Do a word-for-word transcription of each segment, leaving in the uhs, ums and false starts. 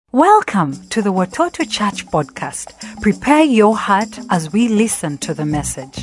Welcome to the Watoto Church podcast. Prepare your heart as we listen to the message.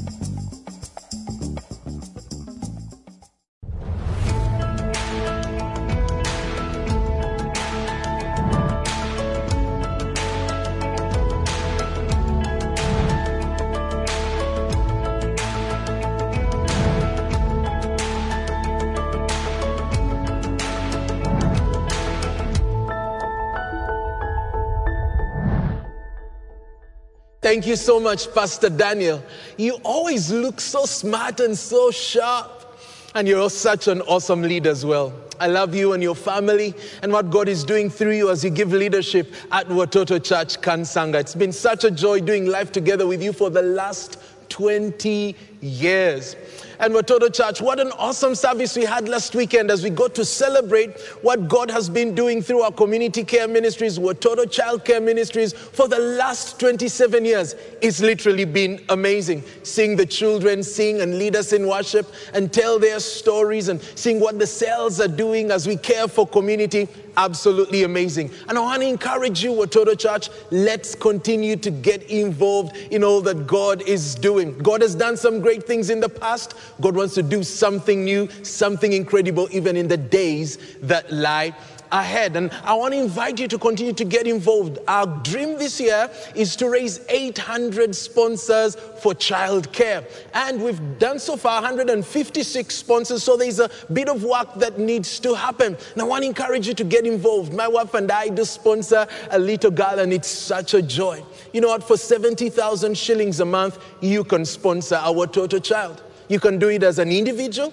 Thank you so much, Pastor Daniel. You always look so smart and so sharp. And you're such an awesome leader as well. I love you and your family and what God is doing through you as you give leadership at Watoto Church, Kansanga. It's been such a joy doing life together with you for the last twenty years. And Watoto Church, what an awesome service we had last weekend as we got to celebrate what God has been doing through our community care ministries, Watoto Child Care Ministries, for the last twenty-seven years. It's literally been amazing. Seeing the children sing and lead us in worship and tell their stories and seeing what the cells are doing as we care for community. Absolutely amazing. And I want to encourage you, Watoto Church, let's continue to get involved in all that God is doing. God has done some great things in the past. God wants to do something new, something incredible, even in the days that lie ahead. And I want to invite you to continue to get involved. Our dream this year is to raise eight hundred sponsors for childcare. And we've done so far one hundred fifty-six sponsors, so there's a bit of work that needs to happen. And I want to encourage you to get involved. My wife and I do sponsor a little girl, and it's such a joy. You know what? For seventy thousand shillings a month, you can sponsor our Watoto child. You can do it as an individual,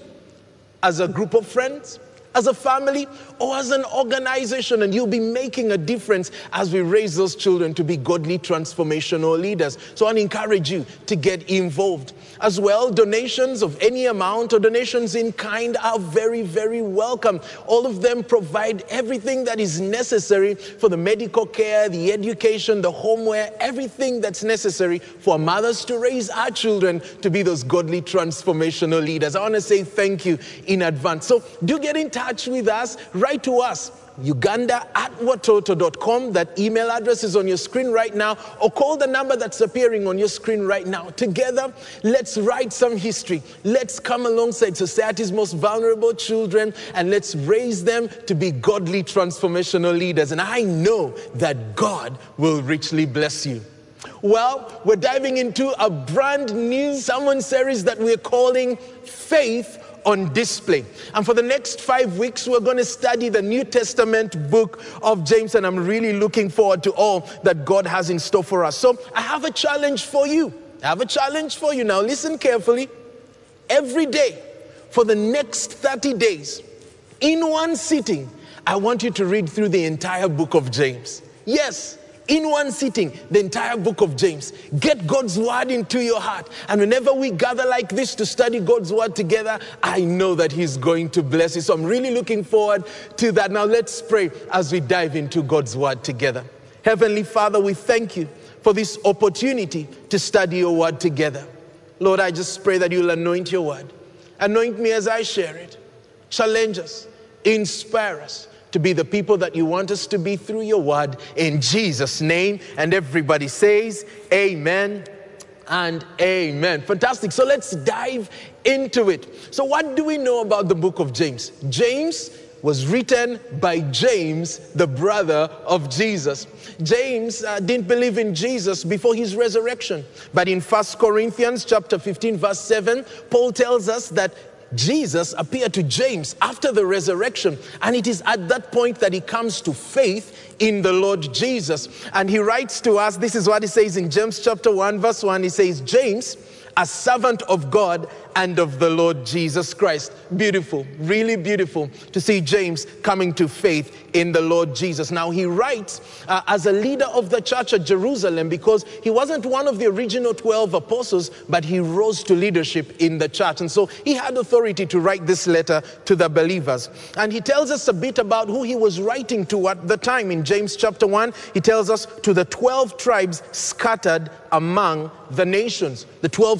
as a group of friends, as a family, or as an organization, and you'll be making a difference as we raise those children to be godly transformational leaders. So I want to encourage you to get involved. As well, donations of any amount or donations in kind are very, very welcome. All of them provide everything that is necessary for the medical care, the education, the homeware, everything that's necessary for mothers to raise our children to be those godly transformational leaders. I want to say thank you in advance. So do get in touch with us. Write to us, Uganda at watoto dot com. That email address is on your screen right now, or call the number that's appearing on your screen right now. Together, let's write some history. Let's come alongside society's most vulnerable children, and let's raise them to be godly transformational leaders. And I know that God will richly bless you. Well, we're diving into a brand new sermon series that we're calling Faith on Display. And for the next five weeks, we're going to study the New Testament book of James, and I'm really looking forward to all that God has in store for us. So I have a challenge for you. I have a challenge for you. Now listen carefully. Every day for the next thirty days, in one sitting, I want you to read through the entire book of James. Yes, in one sitting, the entire book of James. Get God's word into your heart. And whenever we gather like this to study God's word together, I know that He's going to bless you. So I'm really looking forward to that. Now let's pray as we dive into God's word together. Heavenly Father, we thank you for this opportunity to study your word together. Lord, I just pray that you'll anoint your word. Anoint me as I share it. Challenge us. Inspire us to be the people that you want us to be through your word, in Jesus' name. And everybody says amen and amen. Fantastic. So let's dive into it. So what do we know about the book of James? James was written by James, the brother of Jesus. James uh, didn't believe in Jesus before his resurrection. But in First Corinthians chapter fifteen, verse seven, Paul tells us that Jesus appeared to James after the resurrection, and it is at that point that he comes to faith in the Lord Jesus. And he writes to us, this is what he says in James chapter one, verse one. He says, James, a servant of God and of the Lord Jesus Christ. Beautiful, really beautiful to see James coming to faith in the Lord Jesus. Now he writes uh, as a leader of the church at Jerusalem, because he wasn't one of the original twelve apostles, but he rose to leadership in the church. And so he had authority to write this letter to the believers. And he tells us a bit about who he was writing to at the time. In James chapter one, he tells us to the twelve tribes scattered among the nations. The twelve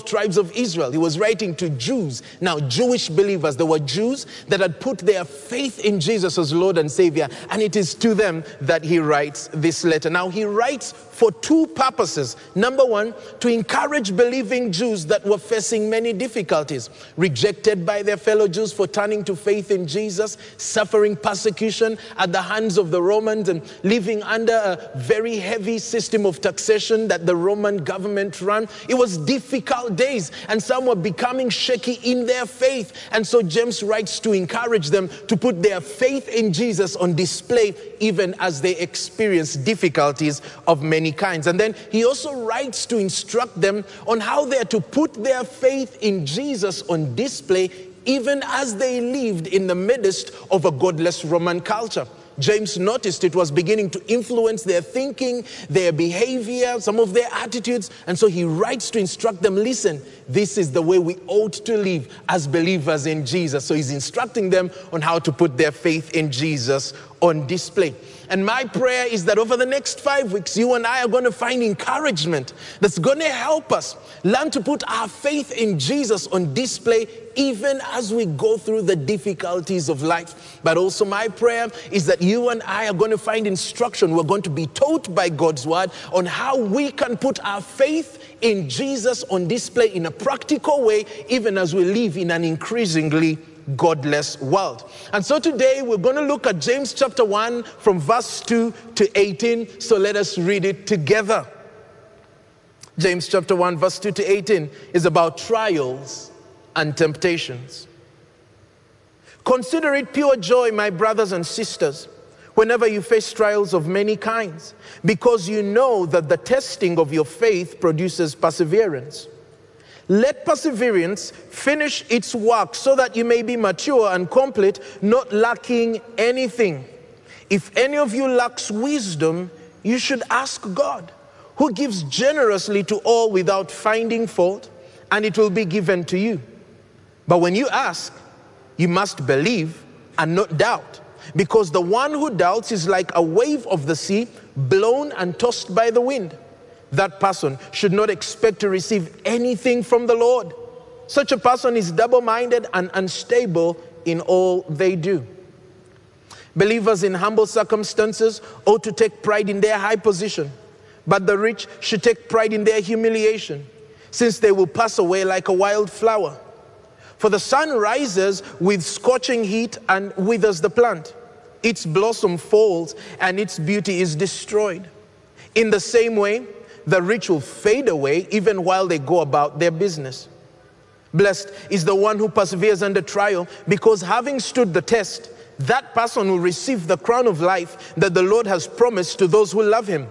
tribes of Israel. He was writing to Jews, now Jewish believers. There were Jews that had put their faith in Jesus as Lord and Savior, and it is to them that he writes this letter. Now, he writes for two purposes. Number one, to encourage believing Jews that were facing many difficulties, rejected by their fellow Jews for turning to faith in Jesus, suffering persecution at the hands of the Romans, and living under a very heavy system of taxation that the Roman government ran. It was difficult days, and some were becoming shaky in their faith. And so James writes to encourage them to put their faith in Jesus on display, even as they experience difficulties of many kinds. And then he also writes to instruct them on how they are to put their faith in Jesus on display, even as they lived in the midst of a godless Roman culture. James noticed it was beginning to influence their thinking, their behavior, some of their attitudes. And so he writes to instruct them, listen, this is the way we ought to live as believers in Jesus. So he's instructing them on how to put their faith in Jesus on display. And my prayer is that over the next five weeks, you and I are going to find encouragement that's going to help us learn to put our faith in Jesus on display, even as we go through the difficulties of life. But also my prayer is that you and I are going to find instruction. We're going to be taught by God's word on how we can put our faith in Jesus on display in a practical way, even as we live in an increasingly godless world. And so today we're going to look at James chapter one from verse two to eighteen. So let us read it together. James chapter one verse two to eighteen is about trials and temptations. Consider it pure joy, my brothers and sisters, whenever you face trials of many kinds, because you know that the testing of your faith produces perseverance. Let perseverance finish its work so that you may be mature and complete, not lacking anything. If any of you lacks wisdom, you should ask God, who gives generously to all without finding fault, and it will be given to you. But when you ask, you must believe and not doubt, because the one who doubts is like a wave of the sea, blown and tossed by the wind. That person should not expect to receive anything from the Lord. Such a person is double-minded and unstable in all they do. Believers in humble circumstances ought to take pride in their high position, but the rich should take pride in their humiliation, since they will pass away like a wild flower. For the sun rises with scorching heat and withers the plant. Its blossom falls and its beauty is destroyed. In the same way, the rich will fade away even while they go about their business. Blessed is the one who perseveres under trial, because having stood the test, that person will receive the crown of life that the Lord has promised to those who love him.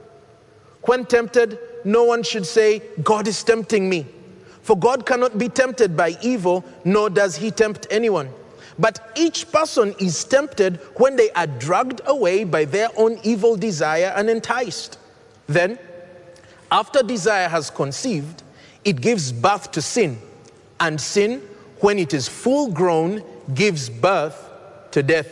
When tempted, no one should say, God is tempting me. For God cannot be tempted by evil, nor does he tempt anyone. But each person is tempted when they are dragged away by their own evil desire and enticed. Then, after desire has conceived, it gives birth to sin. And sin, when it is full grown, gives birth to death.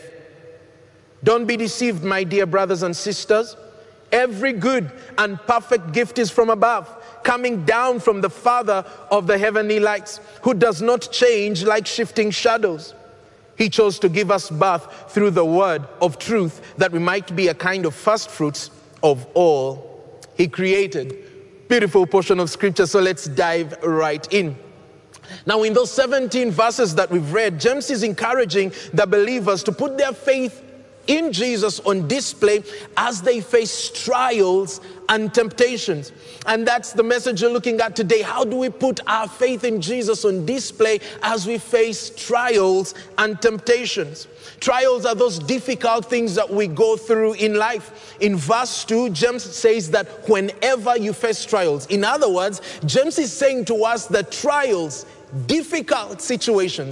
Don't be deceived, my dear brothers and sisters. Every good and perfect gift is from above, coming down from the Father of the heavenly lights, who does not change like shifting shadows. He chose to give us birth through the word of truth, that we might be a kind of first fruits of all he created. Beautiful portion of scripture, so let's dive right in. Now, in those seventeen verses that we've read, James is encouraging the believers to put their faith in Jesus on display as they face trials and temptations. And that's the message you're looking at today. How do we put our faith in Jesus on display as we face trials and temptations? Trials are those difficult things that we go through in life. In verse two, James says that whenever you face trials, in other words, James is saying to us that trials, difficult situations,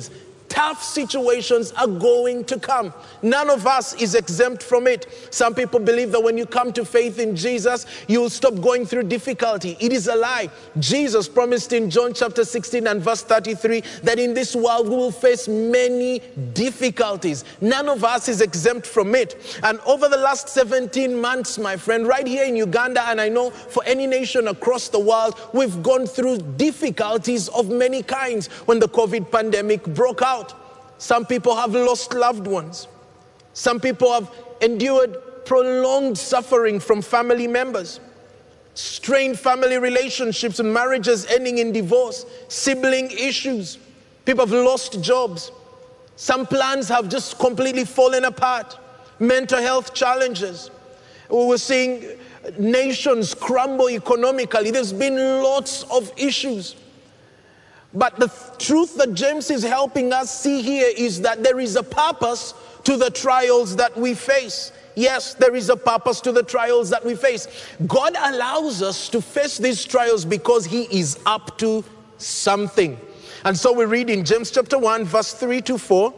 Tough situations are going to come. None of us is exempt from it. Some people believe that when you come to faith in Jesus, you will stop going through difficulty. It is a lie. Jesus promised in John chapter sixteen and verse thirty-three that in this world we will face many difficulties. None of us is exempt from it. And over the last seventeen months, my friend, right here in Uganda, and I know for any nation across the world, we've gone through difficulties of many kinds when the COVID pandemic broke out. Some people have lost loved ones. Some people have endured prolonged suffering from family members, strained family relationships and marriages ending in divorce, sibling issues. People have lost jobs. Some plans have just completely fallen apart. Mental health challenges. We were seeing nations crumble economically. There's been lots of issues. But the truth that James is helping us see here is that there is a purpose to the trials that we face. Yes, there is a purpose to the trials that we face. God allows us to face these trials because he is up to something. And so we read in James chapter one, verse three to four,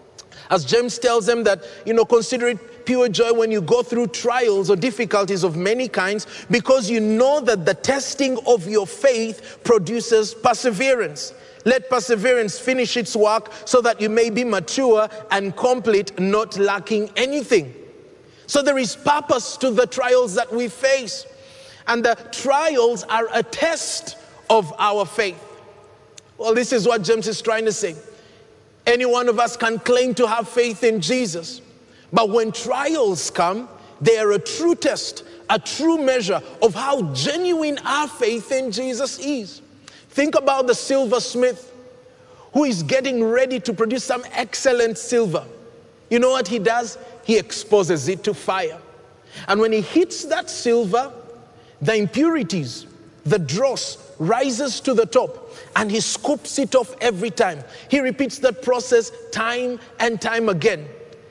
as James tells them that, you know, consider it pure joy when you go through trials or difficulties of many kinds, because you know that the testing of your faith produces perseverance. Let perseverance finish its work so that you may be mature and complete, not lacking anything. So there is purpose to the trials that we face. And the trials are a test of our faith. Well, this is what James is trying to say. Any one of us can claim to have faith in Jesus. But when trials come, they are a true test, a true measure of how genuine our faith in Jesus is. Think about the silversmith who is getting ready to produce some excellent silver. You know what he does? He exposes it to fire. And when he hits that silver, the impurities, the dross, rises to the top, and he scoops it off every time. He repeats that process time and time again,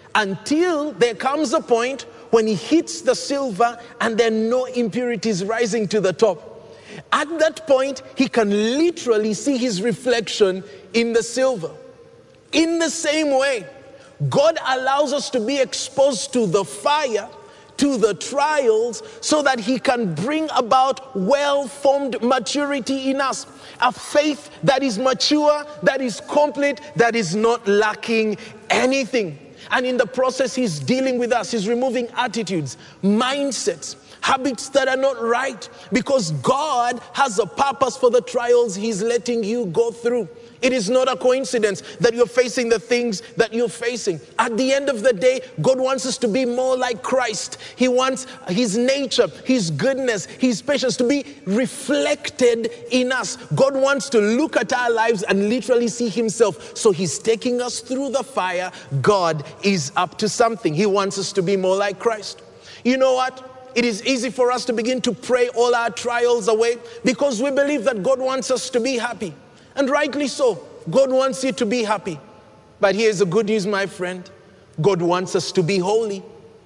until there comes a point when he hits the silver and there are no impurities rising to the top. At that point, he can literally see his reflection in the silver. In the same way, God allows us to be exposed to the fire, to the trials, so that he can bring about well-formed maturity in us. A faith that is mature, that is complete, that is not lacking anything. And in the process, he's dealing with us. He's removing attitudes, mindsets, habits that are not right, because God has a purpose for the trials he's letting you go through. It is not a coincidence that you're facing the things that you're facing. At the end of the day, God wants us to be more like Christ. He wants his nature, his goodness, his patience to be reflected in us. God wants to look at our lives and literally see himself. So he's taking us through the fire. God is up to something. He wants us to be more like Christ. You know what? It is easy for us to begin to pray all our trials away because we believe that God wants us to be happy. And rightly so. God wants you to be happy. But here's the good news, my friend. God wants us to be holy.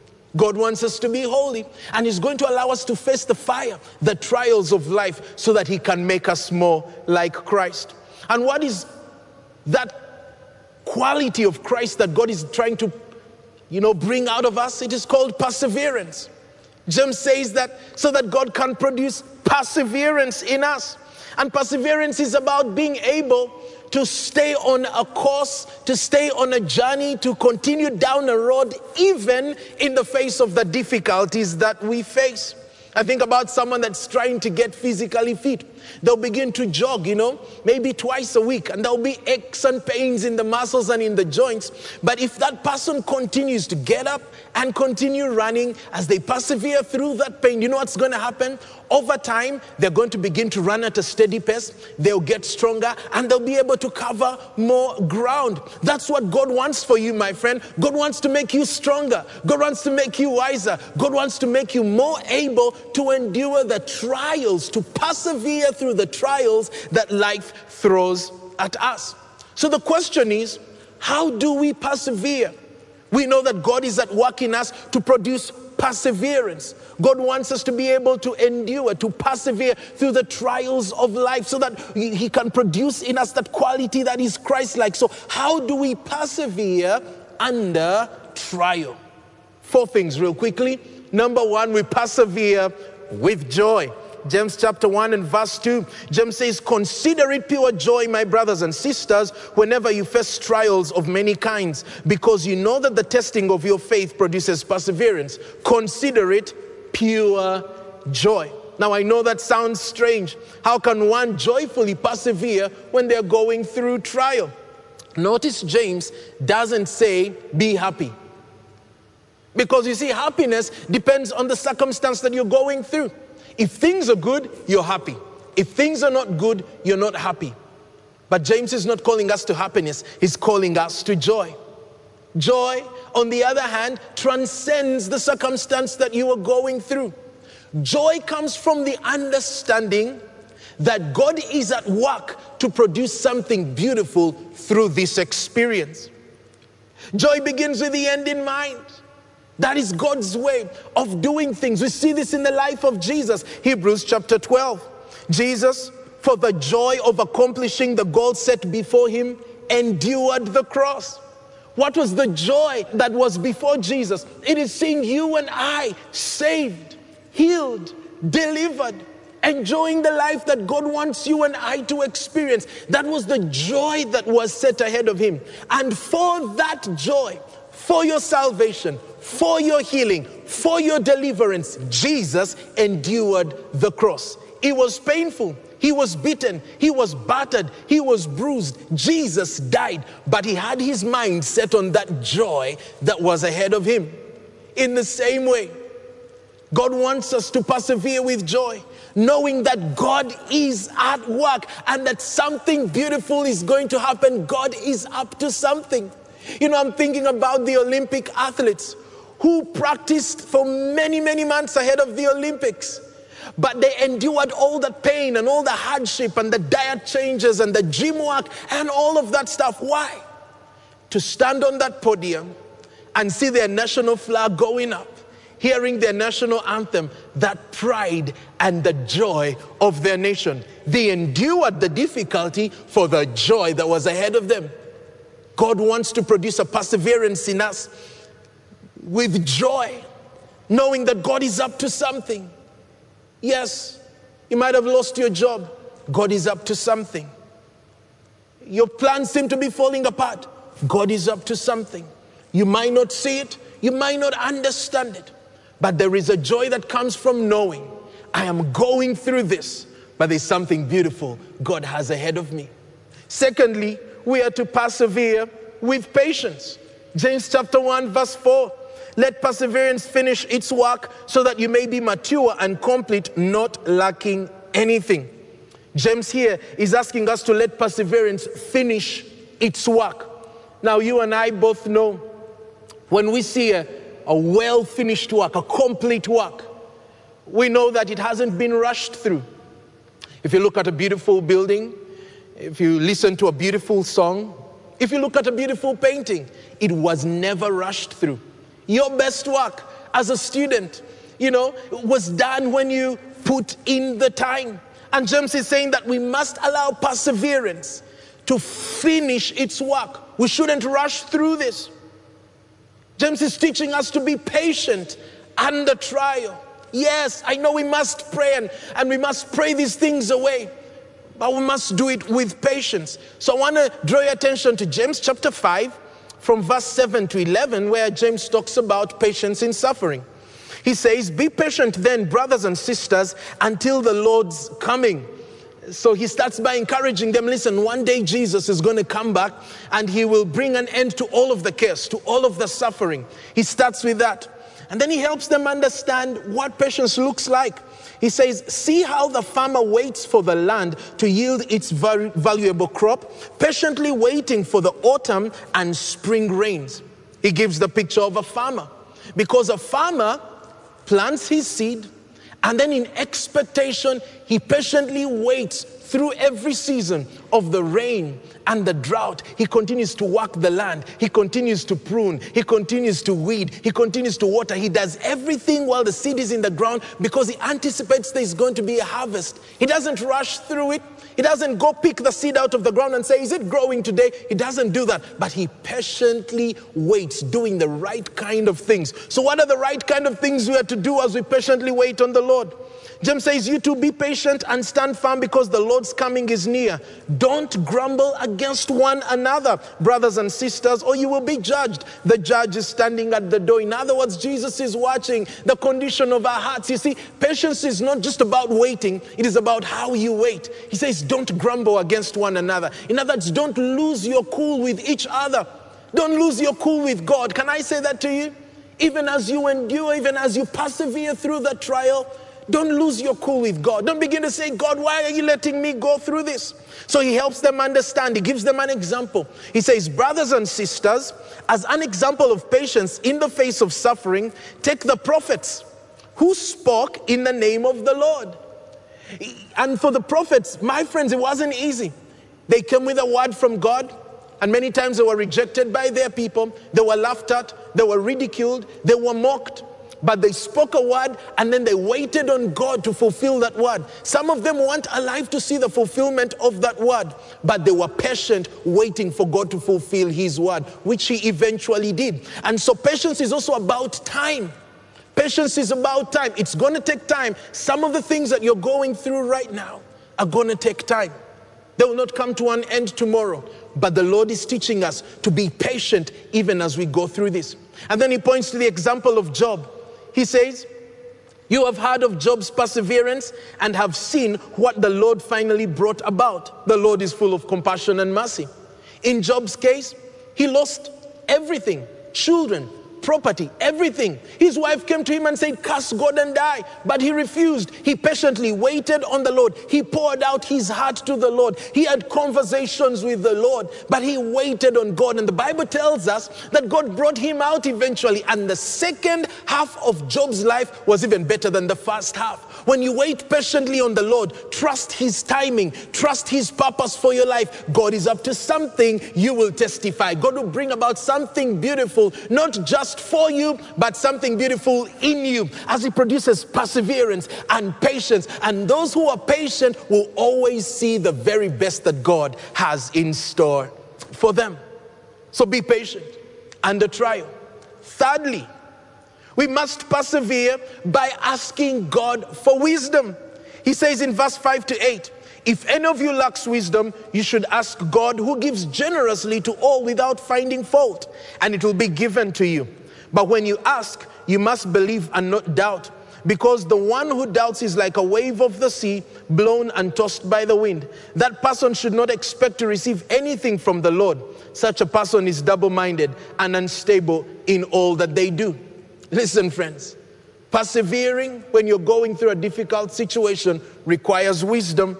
God wants us to be holy. And he's going to allow us to face the fire, the trials of life, so that he can make us more like Christ. And what is that quality of Christ that God is trying to, you know, bring out of us? It is called perseverance. James says that so that God can produce perseverance in us. And perseverance is about being able to stay on a course, to stay on a journey, to continue down a road, even in the face of the difficulties that we face. I think about someone that's trying to get physically fit. They'll begin to jog, you know, maybe twice a week, and there'll be aches and pains in the muscles and in the joints. But if that person continues to get up and continue running, as they persevere through that pain, you know what's going to happen? Over time, they're going to begin to run at a steady pace. They'll get stronger, and they'll be able to cover more ground. That's what God wants for you, my friend. God wants to make you stronger. God wants to make you wiser. God wants to make you more able to endure the trials, to persevere through the trials that life throws at us. So the question is, how do we persevere? We know that God is at work in us to produce perseverance. God wants us to be able to endure, to persevere through the trials of life so that he can produce in us that quality that is Christ-like. So how do we persevere under trial? Four things real quickly. Number one, we persevere with joy. James chapter one and verse two, James says, consider it pure joy, my brothers and sisters, whenever you face trials of many kinds, because you know that the testing of your faith produces perseverance. Consider it pure joy. Now, I know that sounds strange. How can one joyfully persevere when they're going through trial? Notice James doesn't say, be happy. Because you see, happiness depends on the circumstance that you're going through. If things are good, you're happy. If things are not good, you're not happy. But James is not calling us to happiness. He's calling us to joy. Joy, on the other hand, transcends the circumstance that you are going through. Joy comes from the understanding that God is at work to produce something beautiful through this experience. Joy begins with the end in mind. That is God's way of doing things. We see this in the life of Jesus. Hebrews chapter twelve. Jesus, for the joy of accomplishing the goal set before him, endured the cross. What was the joy that was before Jesus? It is seeing you and I saved, healed, delivered, enjoying the life that God wants you and I to experience. That was the joy that was set ahead of him. And for that joy, for your salvation, for your healing, for your deliverance, Jesus endured the cross. It was painful. He was beaten. He was battered. He was bruised. Jesus died, but he had his mind set on that joy that was ahead of him. In the same way, God wants us to persevere with joy, knowing that God is at work and that something beautiful is going to happen. God is up to something. You know, I'm thinking about the Olympic athletes who practiced for many, many months ahead of the Olympics. But they endured all the pain and all the hardship and the diet changes and the gym work and all of that stuff. Why? To stand on that podium and see their national flag going up, hearing their national anthem, that pride and the joy of their nation. They endured the difficulty for the joy that was ahead of them. God wants to produce a perseverance in us with joy, knowing that God is up to something. Yes, you might have lost your job. God is up to something. Your plans seem to be falling apart. God is up to something. You might not see it. You might not understand it. But there is a joy that comes from knowing I am going through this, but there's something beautiful God has ahead of me. Secondly, we are to persevere with patience. James chapter one verse four. Let perseverance finish its work so that you may be mature and complete, not lacking anything. James here is asking us to let perseverance finish its work. Now you and I both know when we see a, a well-finished work, a complete work, we know that it hasn't been rushed through. If you look at a beautiful building, if you listen to a beautiful song, if you look at a beautiful painting, it was never rushed through. Your best work as a student, you know, was done when you put in the time. And James is saying that we must allow perseverance to finish its work. We shouldn't rush through this. James is teaching us to be patient under trial. Yes, I know we must pray and, and we must pray these things away, but we must do it with patience. So I want to draw your attention to James chapter five, from verse seven to eleven, where James talks about patience in suffering. He says, be patient then, brothers and sisters, until the Lord's coming. So he starts by encouraging them, listen, one day Jesus is going to come back and he will bring an end to all of the chaos, to all of the suffering. He starts with that. And then he helps them understand what patience looks like. He says, see how the farmer waits for the land to yield its valuable crop, patiently waiting for the autumn and spring rains. He gives the picture of a farmer, because a farmer plants his seed, and then in expectation, he patiently waits through every season of the rain and the drought, he continues to work the land. He continues to prune. He continues to weed. He continues to water. He does everything while the seed is in the ground because he anticipates there's going to be a harvest. He doesn't rush through it. He doesn't go pick the seed out of the ground and say, is it growing today? He doesn't do that. But he patiently waits, doing the right kind of things. So what are the right kind of things we are to do as we patiently wait on the Lord? James says, you too be patient and stand firm because the Lord's coming is near. Don't grumble against one another, brothers and sisters, or you will be judged. The judge is standing at the door. In other words, Jesus is watching the condition of our hearts. You see, patience is not just about waiting. It is about how you wait. He says, don't grumble against one another. In other words, don't lose your cool with each other. Don't lose your cool with God. Can I say that to you? Even as you endure, even as you persevere through the trial, don't lose your cool with God. Don't begin to say, God, why are you letting me go through this? So he helps them understand. He gives them an example. He says, brothers and sisters, as an example of patience in the face of suffering, take the prophets who spoke in the name of the Lord. And for the prophets, my friends, it wasn't easy. They came with a word from God, and many times they were rejected by their people. They were laughed at. They were ridiculed. They were mocked. But they spoke a word and then they waited on God to fulfill that word. Some of them weren't alive to see the fulfillment of that word, but they were patient waiting for God to fulfill his word, which he eventually did. And so patience is also about time. Patience is about time. It's going to take time. Some of the things that you're going through right now are going to take time. They will not come to an end tomorrow. But the Lord is teaching us to be patient even as we go through this. And then he points to the example of Job. He says, you have heard of Job's perseverance and have seen what the Lord finally brought about. The Lord is full of compassion and mercy. In Job's case, he lost everything, children, property, everything. His wife came to him and said, curse God and die. But he refused. He patiently waited on the Lord. He poured out his heart to the Lord. He had conversations with the Lord, but he waited on God. And the Bible tells us that God brought him out eventually. And the second half of Job's life was even better than the first half. When you wait patiently on the Lord, trust his timing, trust his purpose for your life. God is up to something, you will testify. God will bring about something beautiful, not just for you, but something beautiful in you as he produces perseverance and patience. And those who are patient will always see the very best that God has in store for them. So be patient under trial. Thirdly, we must persevere by asking God for wisdom. He says in verse five to eight, if any of you lacks wisdom, you should ask God, who gives generously to all without finding fault, and it will be given to you. But when you ask, you must believe and not doubt, because the one who doubts is like a wave of the sea, blown and tossed by the wind. That person should not expect to receive anything from the Lord. Such a person is double-minded and unstable in all that they do. Listen, friends, persevering when you're going through a difficult situation requires wisdom.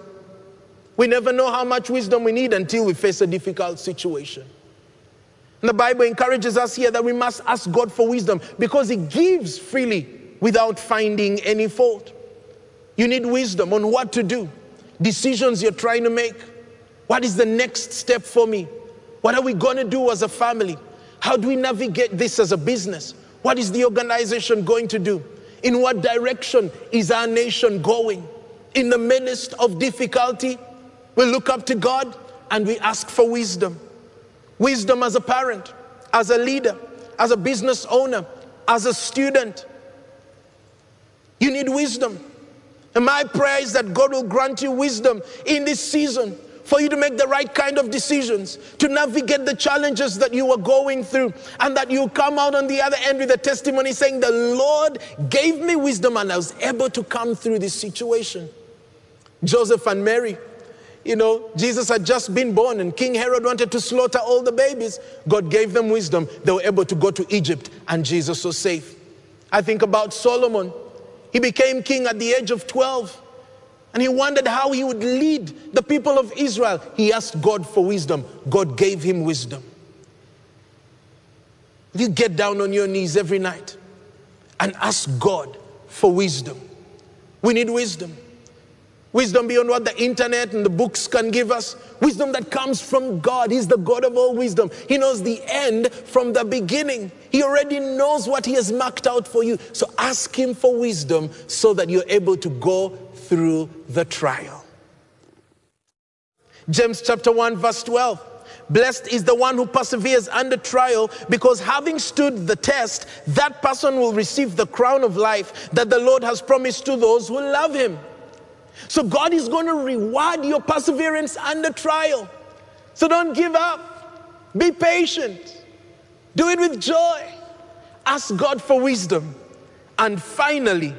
We never know how much wisdom we need until we face a difficult situation. And the Bible encourages us here that we must ask God for wisdom because he gives freely without finding any fault. You need wisdom on what to do, decisions you're trying to make. What is the next step for me? What are we going to do as a family? How do we navigate this as a business? What is the organization going to do? In what direction is our nation going? In the midst of difficulty, we look up to God and we ask for wisdom. Wisdom as a parent, as a leader, as a business owner, as a student. You need wisdom. And my prayer is that God will grant you wisdom in this season for you to make the right kind of decisions, to navigate the challenges that you are going through, and that you come out on the other end with a testimony saying, the Lord gave me wisdom and I was able to come through this situation. Joseph and Mary, you know, Jesus had just been born and King Herod wanted to slaughter all the babies. God gave them wisdom. They were able to go to Egypt and Jesus was safe. I think about Solomon. He became king at the age of twelve. And he wondered how he would lead the people of Israel. He asked God for wisdom. God gave him wisdom. You get down on your knees every night and ask God for wisdom. We need wisdom. Wisdom beyond what the internet and the books can give us. Wisdom that comes from God. He's the God of all wisdom. He knows the end from the beginning. He already knows what he has marked out for you. So ask him for wisdom so that you're able to go through the trial. James chapter one verse twelve. Blessed is the one who perseveres under trial, because having stood the test, that person will receive the crown of life that the Lord has promised to those who love him. So God is going to reward your perseverance under trial. So don't give up. Be patient. Do it with joy. Ask God for wisdom. And finally,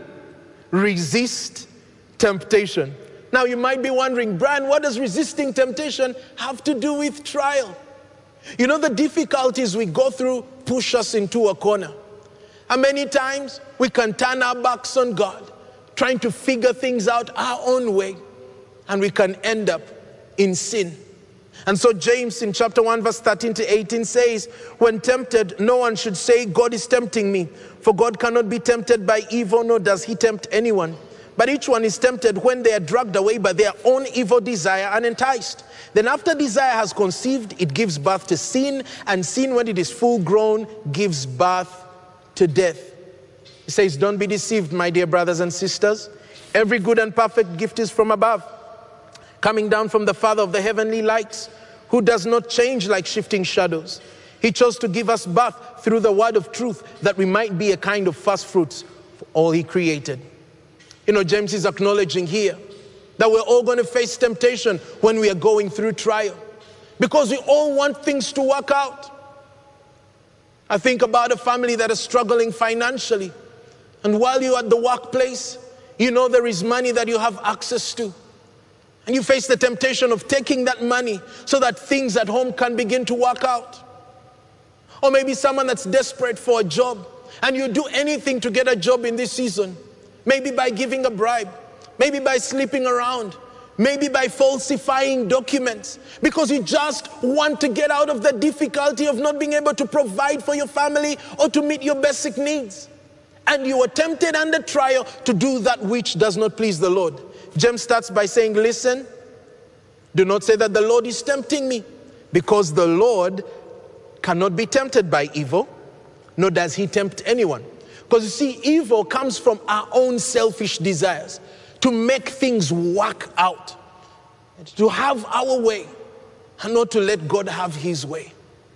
resist temptation. Now you might be wondering, Brian, what does resisting temptation have to do with trial? You know, the difficulties we go through push us into a corner. And many times we can turn our backs on God, trying to figure things out our own way, and we can end up in sin. And so James in chapter one verse thirteen to eighteen says, when tempted, no one should say, God is tempting me, for God cannot be tempted by evil, nor does he tempt anyone. But each one is tempted when they are dragged away by their own evil desire and enticed. Then after desire has conceived, it gives birth to sin, and sin, when it is full grown, gives birth to death. He says, don't be deceived, my dear brothers and sisters. Every good and perfect gift is from above, coming down from the Father of the heavenly lights, who does not change like shifting shadows. He chose to give us birth through the word of truth, that we might be a kind of first fruits for all he created. You know, James is acknowledging here that we're all going to face temptation when we are going through trial, because we all want things to work out. I think about a family that is struggling financially, and while you're at the workplace, you know there is money that you have access to, and you face the temptation of taking that money so that things at home can begin to work out. Or maybe someone that's desperate for a job, and you do anything to get a job in this season. Maybe by giving a bribe, maybe by sleeping around, maybe by falsifying documents, because you just want to get out of the difficulty of not being able to provide for your family or to meet your basic needs. And you are tempted under trial to do that which does not please the Lord. James starts by saying, listen, do not say that the Lord is tempting me, because the Lord cannot be tempted by evil, nor does he tempt anyone. Because you see, evil comes from our own selfish desires to make things work out, to have our way, and not to let God have his way.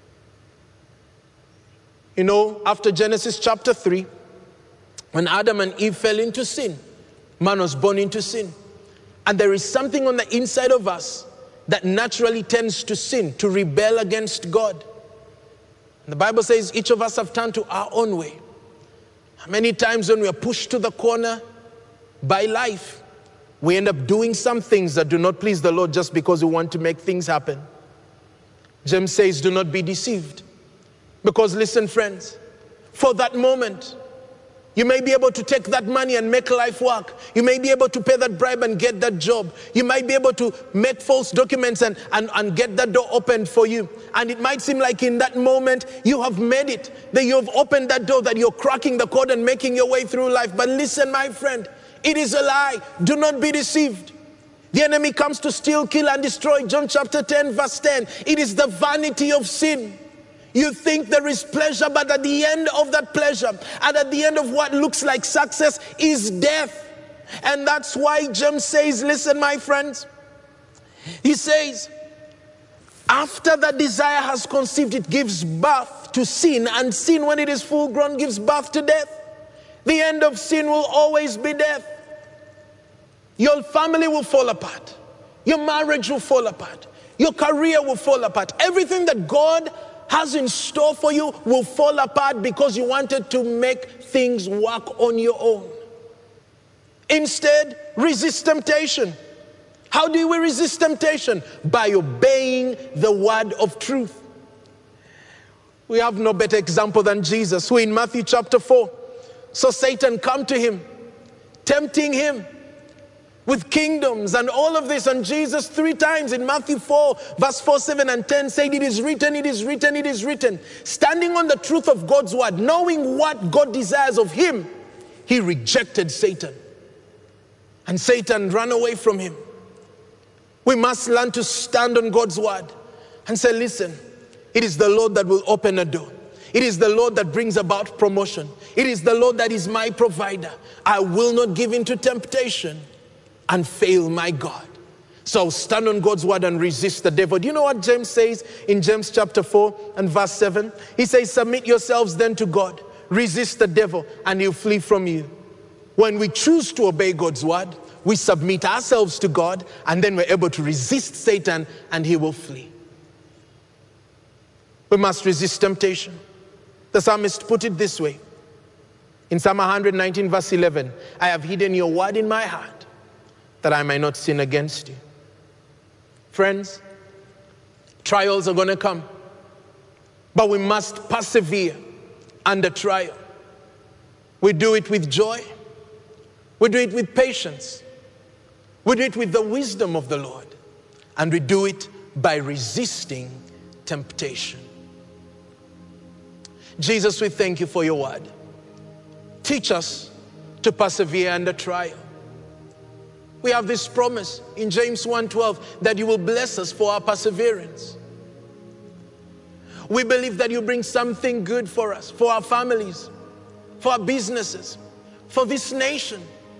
You know, after Genesis chapter three, when Adam and Eve fell into sin, man was born into sin. And there is something on the inside of us that naturally tends to sin, to rebel against God. And the Bible says each of us have turned to our own way. Many times when we are pushed to the corner by life, we end up doing some things that do not please the Lord just because we want to make things happen. James says, do not be deceived. Because listen, friends, for that moment, you may be able to take that money and make life work. You may be able to pay that bribe and get that job. You might be able to make false documents and, and, and get that door opened for you. And it might seem like in that moment you have made it, that you have opened that door, that you're cracking the code and making your way through life. But listen, my friend, it is a lie. Do not be deceived. The enemy comes to steal, kill, and destroy. John chapter ten, verse ten. It is the vanity of sin. You think there is pleasure, but at the end of that pleasure, and at the end of what looks like success, is death. And that's why James says, listen, my friends, he says, after that desire has conceived, it gives birth to sin, and sin, when it is full grown, gives birth to death. The end of sin will always be death. Your family will fall apart. Your marriage will fall apart. Your career will fall apart. Everything that God has in store for you will fall apart because you wanted to make things work on your own. Instead, resist temptation. How do we resist temptation? By obeying the word of truth. We have no better example than Jesus, who in Matthew chapter four saw Satan come to him, tempting him with kingdoms and all of this. And Jesus three times in Matthew four, verse four, seven, and ten said, it is written, it is written, it is written. Standing on the truth of God's word, knowing what God desires of him, he rejected Satan. and Satan ran away from him. We must learn to stand on God's word and say, listen, it is the Lord that will open a door. It is the Lord that brings about promotion. It is the Lord that is my provider. I will not give in to temptation and fail my God. So stand on God's word and resist the devil. Do you know what James says in James chapter four and verse seven? He says, submit yourselves then to God. Resist the devil and he'll flee from you. When we choose to obey God's word, we submit ourselves to God, and then we're able to resist Satan and he will flee. We must resist temptation. The psalmist put it this way. In Psalm one nineteen verse eleven, I have hidden your word in my heart that I might not sin against you. Friends, trials are going to come, but we must persevere under trial. We do it with joy. We do it with patience. We do it with the wisdom of the Lord. And we do it by resisting temptation. Jesus, we thank you for your word. Teach us to persevere under trial. We have this promise in James one twelve that you will bless us for our perseverance. We believe that you bring something good for us, for our families, for our businesses, for this nation.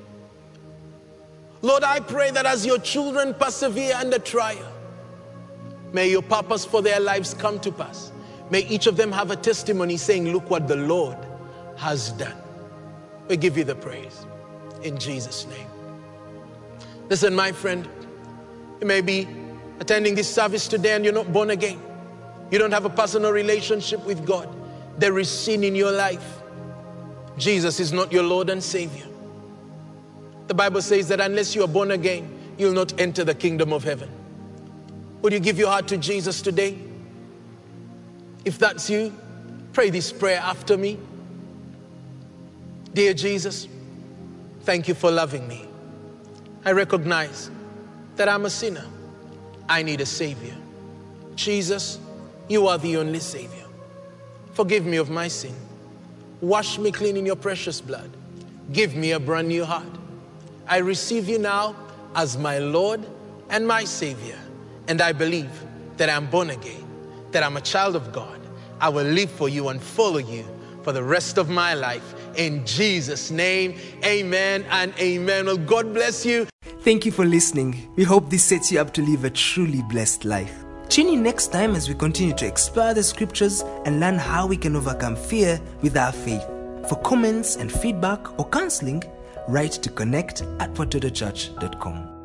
Lord, I pray that as your children persevere under trial, may your purpose for their lives come to pass. May each of them have a testimony saying, look what the Lord has done. We give you the praise in Jesus' name. Listen, my friend, you may be attending this service today and you're not born again. You don't have a personal relationship with God. There is sin in your life. Jesus is not your Lord and Savior. The Bible says that unless you are born again, you'll not enter the kingdom of heaven. Would you give your heart to Jesus today? If that's you, pray this prayer after me. Dear Jesus, thank you for loving me. I recognize that I'm a sinner. I need a Savior. Jesus, you are the only Savior. Forgive me of my sin. Wash me clean in your precious blood. Give me a brand new heart. I receive you now as my Lord and my Savior. And I believe that I'm born again, that I'm a child of God. I will live for you and follow you for the rest of my life. In Jesus' name, amen and amen. Well, God bless you. Thank you for listening. We hope this sets you up to live a truly blessed life. Tune in next time as we continue to explore the scriptures and learn how we can overcome fear with our faith. For comments and feedback or counseling, write to connect at watoto church dot com.